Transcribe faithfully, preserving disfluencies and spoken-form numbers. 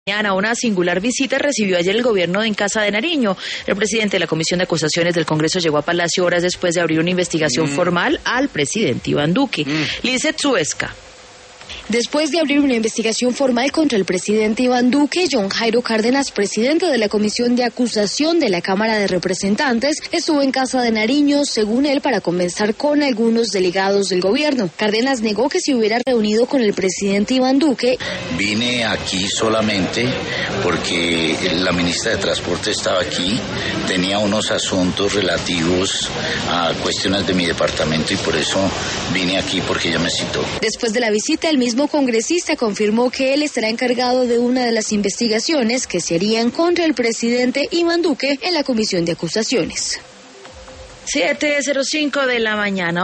Una singular visita recibió ayer el gobierno en Casa de Nariño. El presidente de la Comisión de Acusaciones del Congreso llegó a Palacio horas después de abrir una investigación mm. formal al presidente Iván Duque. Mm. Lizeth Zuesca. Después de abrir una investigación formal contra el presidente Iván Duque, John Jairo Cárdenas, presidente de la Comisión de Acusación de la Cámara de Representantes, estuvo en Casa de Nariño, según él, para conversar con algunos delegados del gobierno. Cárdenas negó que se hubiera reunido con el presidente Iván Duque. Vine aquí solamente porque la ministra de Transporte estaba aquí, tenía unos asuntos relativos a cuestiones de mi departamento y por eso vine aquí porque ella me citó. Después de la visita, el mismo congresista confirmó que él estará encargado de una de las investigaciones que se harían contra el presidente Iván Duque en la Comisión de Acusaciones. siete cero cinco de la mañana.